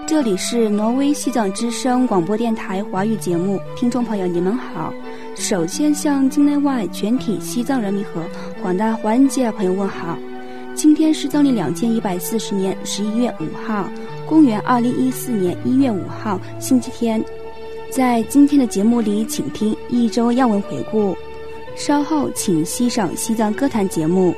这里是挪威西藏之声广播电台华语节目，听众朋友你们好。首先向境内外全体西藏人民和广大华人界朋友问好。今天是藏历2140年11月5号，公元2014年1月5号，星期天。在今天的节目里，请听一周要闻回顾，稍后请欣赏西藏歌坛节目。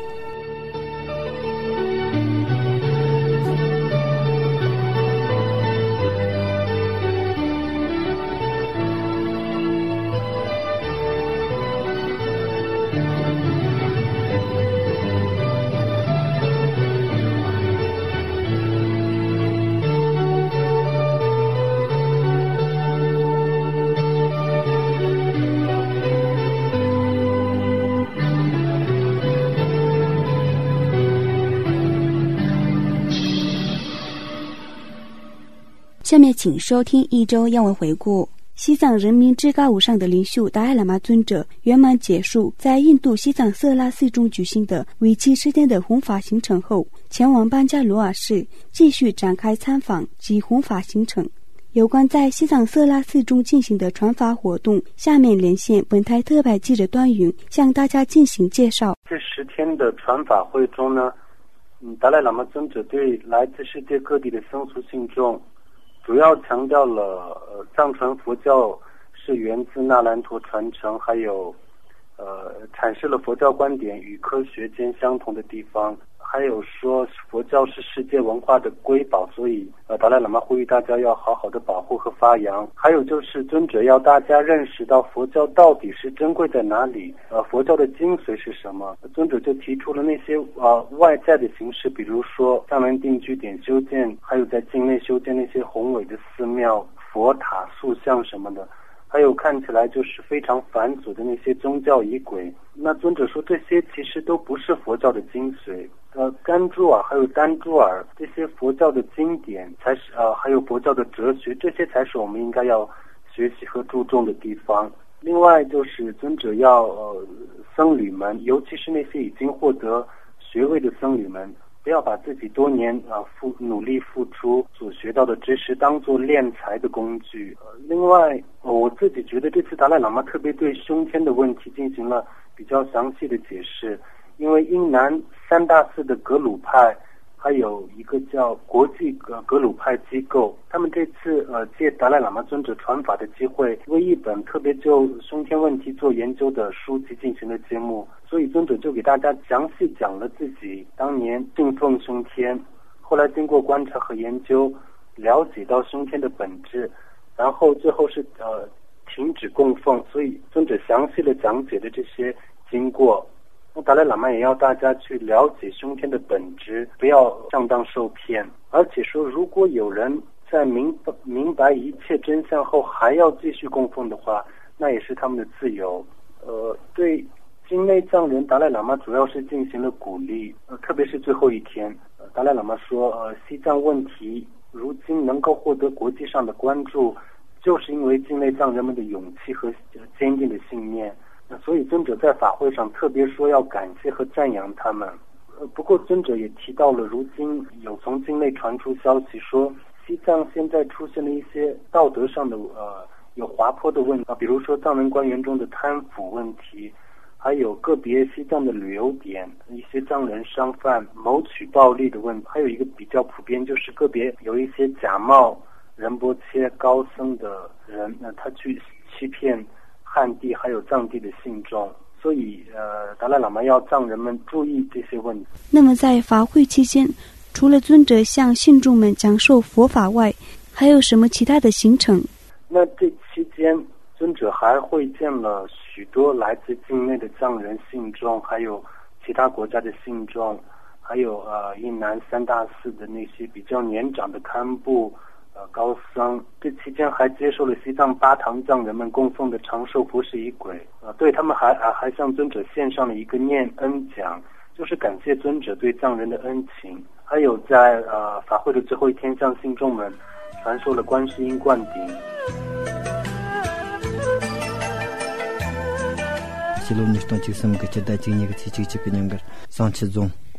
下面请收听一周要闻回顾。西藏人民至高无上的领袖达赖喇嘛尊者圆满结束在印度西藏色拉寺中举行的为期10天的弘法行程后，前往班加罗尔市继续展开参访及弘法行程。有关在西藏色拉寺中进行的传法活动，下面连线本台特派记者端云向大家进行介绍。 这10天的传法会中呢，达赖喇嘛尊者对来自世界各地的僧俗信众主要强调了藏传佛教是源自那兰陀传承，还有阐释了佛教观点与科学间相同的地方，还有说佛教是世界文化的瑰宝，所以达赖喇嘛呼吁大家要好好的保护和发扬。还有就是尊者要大家认识到佛教到底是珍贵在哪里，佛教的精髓是什么。尊者就提出了那些外在的形式，比如说藏人定居点修建，还有在境内修建那些宏伟的寺庙、佛塔、塑像什么的，还有看起来就是非常繁琐的那些宗教仪轨。那尊者说这些其实都不是佛教的精髓。甘珠尔还有丹珠尔这些佛教的经典才是还有佛教的哲学，这些才是我们应该要学习和注重的地方。另外就是尊者要僧侣们，尤其是那些已经获得学位的僧侣们，不要把自己多年努力付出所学到的知识当作敛财的工具。另外我自己觉得这次达赖喇嘛特别对胸天的问题进行了比较详细的解释，因为英南3大寺的格鲁派还有一个叫国际格鲁派机构，他们这次借达赖喇嘛尊者传法的机会，为一本特别就胸天问题做研究的书籍进行了揭幕，所以尊者就给大家详细讲了自己当年信奉胸天，后来经过观察和研究了解到胸天的本质，然后最后是停止供奉，所以尊者详细的讲解了这些经过。那达赖喇嘛也要大家去了解胸天的本质，不要上当受骗。而且说，如果有人在明白一切真相后还要继续供奉的话，那也是他们的自由。对境内藏人，达赖喇嘛主要是进行了鼓励，特别是最后一天，达赖喇嘛说，西藏问题如今能够获得国际上的关注，就是因为境内藏人们的勇气和坚定的信念。所以尊者在法会上特别说要感谢和赞扬他们。不过尊者也提到了，如今有从境内传出消息说，西藏现在出现了一些道德上的有滑坡的问题，比如说藏人官员中的贪腐问题，还有个别西藏的旅游点一些藏人商贩谋取暴利的问题，还有一个比较普遍就是个别有一些假冒仁波切高僧的人，他去欺骗汉地还有藏地的信众，所以达赖喇嘛要藏人们注意这些问题。 那么在法会期间，除了尊者向信众们讲授佛法外，还有什么其他的行程？ 那这期间尊者还会见了许多来自境内的藏人信众，还有其他国家的信众，还有印南3大寺的那些比较年长的堪布高僧。这期间还接受了西藏8堂藏人们供奉的长寿佛事仪轨，对他们还向尊者献上了一个念恩奖，就是感谢尊者对藏人的恩情。还有在法会的最后一天，向信众们传授了观世音灌顶。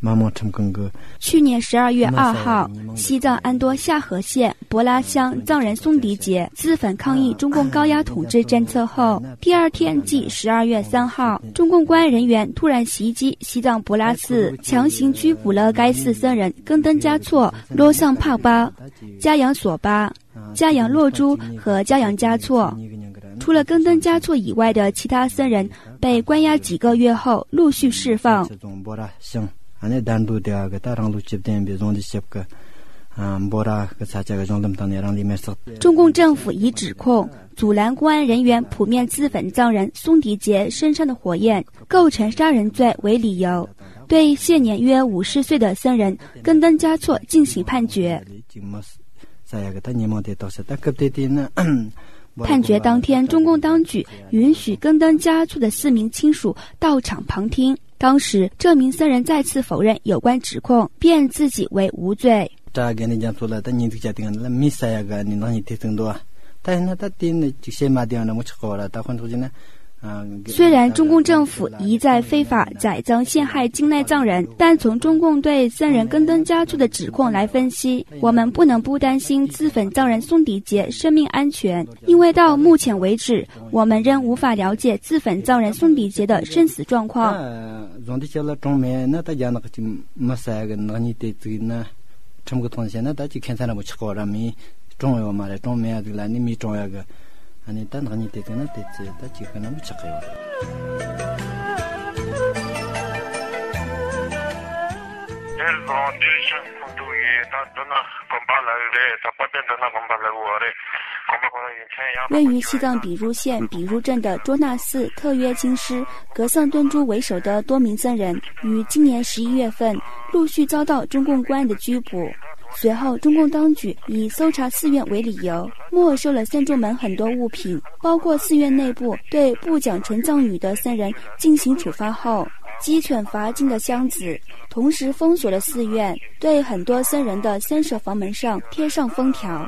去年12月2号，西藏安多夏河县博拉乡藏人松迪杰自焚抗议中共高压统治政策后，第二天即12月3号，中共公安人员突然袭击西藏博拉寺，强行拘捕了该寺僧人根登嘉措、罗桑帕巴、嘉阳索巴、嘉阳洛珠和嘉阳嘉措。除了根登嘉措以外的其他僧人被关押几个月后陆续释放。中共政府已指控阻拦公安人员普遍自焚藏人松迪杰身上的火焰构成杀人罪为理由，对现年约50岁的僧人根登嘉措进行判决。判决当天，中共当局允许根登嘉措的4名亲属到场旁听。当时，这名僧人再次否认有关指控，辩自己为无罪。虽然中共政府一再非法宰赃陷害境内藏人，但从中共对僧人根登嘉措的指控来分析，我们不能不担心自焚藏人松迪杰生命安全，因为到目前为止，我们仍无法了解自焚藏人松迪杰的生死状况。位于西藏比如县比如镇的卓纳寺特约经师格桑敦珠为首的多名僧人，于今年11月份陆续遭到中共公安的拘捕。随后，中共当局以搜查寺院为理由，没收了僧众们很多物品，包括寺院内部对不讲纯藏语的僧人进行处罚后，击蠢罚金的箱子，同时封锁了寺院，对很多僧人的僧舍房门上贴上封条。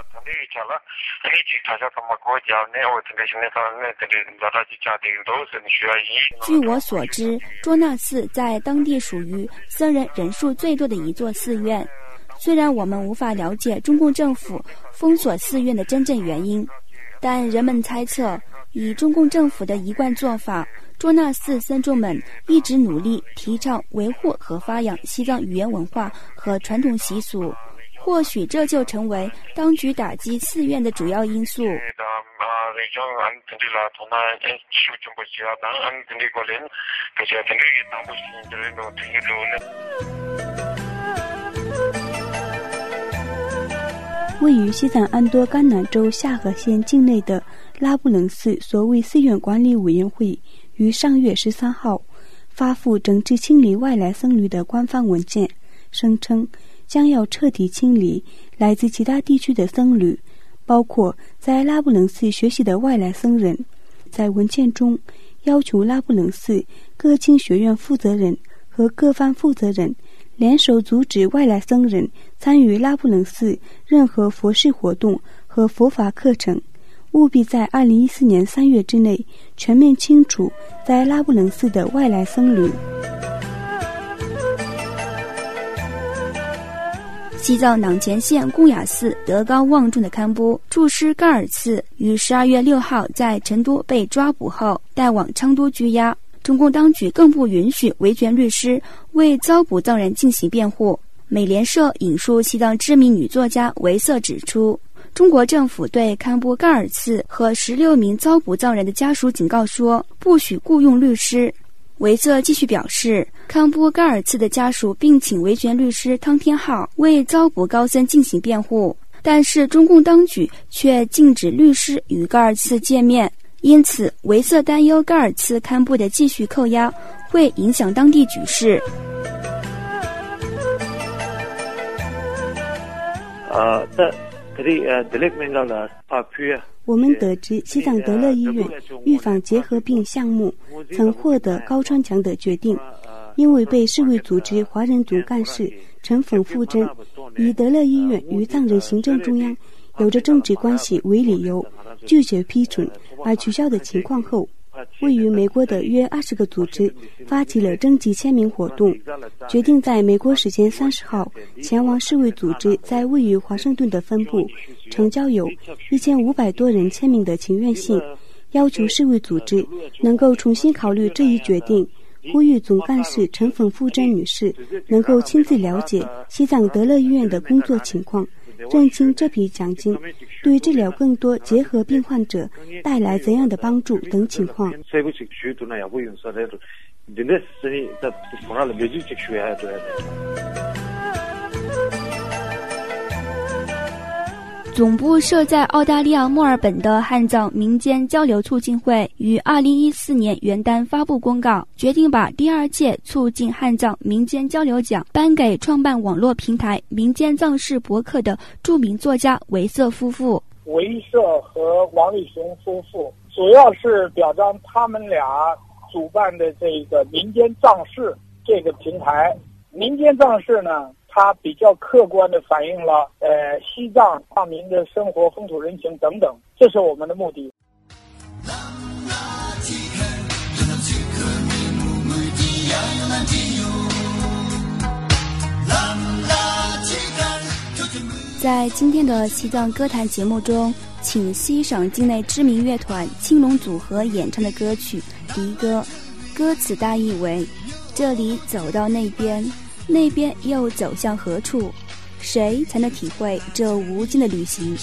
据我所知，卓纳寺在当地属于僧人人数最多的一座寺院。虽然我们无法了解中共政府封锁寺院的真正原因，但人们猜测，以中共政府的一贯做法，卓纳寺僧众们一直努力提倡维护和发扬西藏语言文化和传统习俗，或许这就成为当局打击寺院的主要因素。位于西藏安多甘南州夏河县境内的拉布楞寺所谓寺院管理委员会于上月13号发布整治清理外来僧侣的官方文件，声称将要彻底清理来自其他地区的僧侣，包括在拉布楞寺学习的外来僧人。在文件中要求拉布楞寺各经学院负责人和各方负责人联手阻止外来僧人参与拉布楞寺任何佛事活动和佛法课程，务必在2014年3月之内全面清除在拉布楞寺的外来僧侣。西藏囊前县贡雅寺德高望重的堪布住师噶尔次于12月6号在成都被抓捕后带往昌都拘押。中共当局更不允许维权律师为遭捕藏人进行辩护。美联社引述西藏知名女作家维瑟指出，中国政府对堪布噶尔次和16名遭捕藏人的家属警告说，不许雇佣律师。维瑟继续表示，堪布噶尔次的家属并请维权律师汤天浩为遭捕高僧进行辩护，但是中共当局却禁止律师与噶尔次见面。因此，维瑟担忧噶尔次堪布的继续扣押会影响当地局势。我们得知西藏德勒医院预防结核病项目曾获得高川奖的决定，因为被世卫组织华人总干事陈冯富珍以德勒医院与藏人行政中央有着政治关系为理由拒绝批准而取消的情况后， 位于美国的约20个组织发起了征集签名活动，决定在美国时间30号前往世卫组织在位于华盛顿的分部，呈交有1500多人签名的请愿信，要求世卫组织能够重新考虑这一决定，呼吁总干事陈凤富珍女士能够亲自了解西藏德勒医院的工作情况，认清这笔奖金对治疗更多结核病患者带来怎样的帮助等情况。总部设在澳大利亚墨尔本的汉藏民间交流促进会于2014年元旦发布公告，决定把第2届促进汉藏民间交流奖颁给创办网络平台民间藏事博客的著名作家维瑟夫妇。 维瑟和王立雄夫妇主要是表彰他们俩主办的这个民间藏事这个平台。民间藏事呢，它比较客观地反映了西藏藏民的生活风土人情等等，这是我们的目的。在今天的西藏歌坛节目中，请欣赏境内知名乐团青龙组合演唱的歌曲《离歌》，歌词大意为：这里走到那边，那边又走向何处？谁才能体会这无尽的旅行？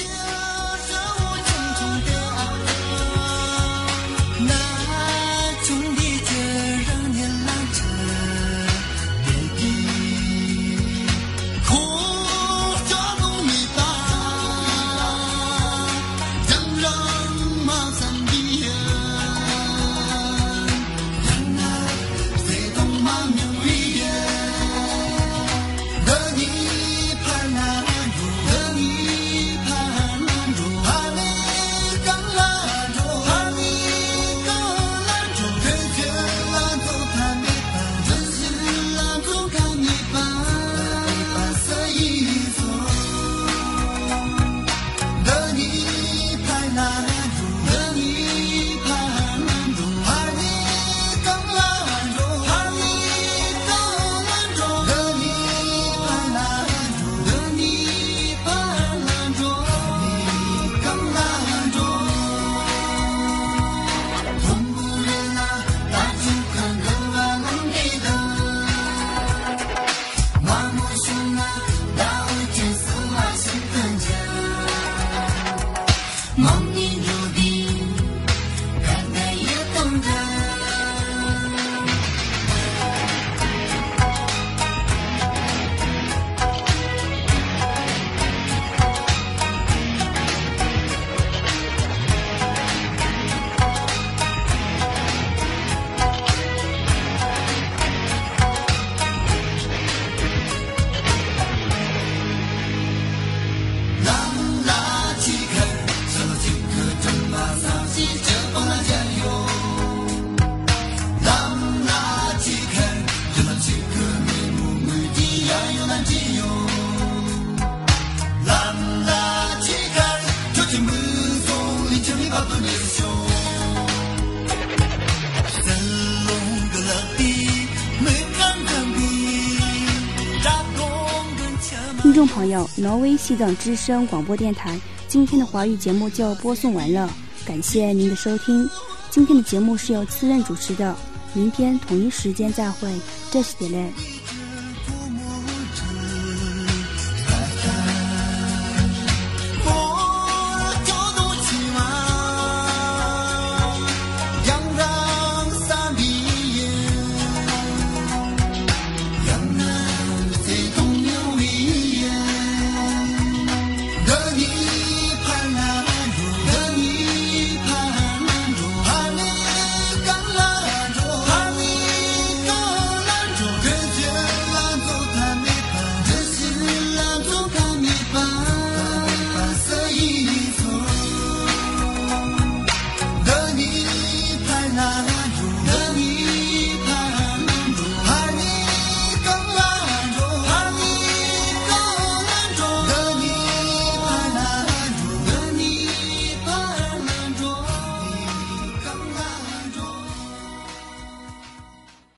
听众朋友，挪威西藏之声广播电台今天的华语节目就播送完了，感谢您的收听。今天的节目是由次任主持的，明天同一时间再会，这是点嘞。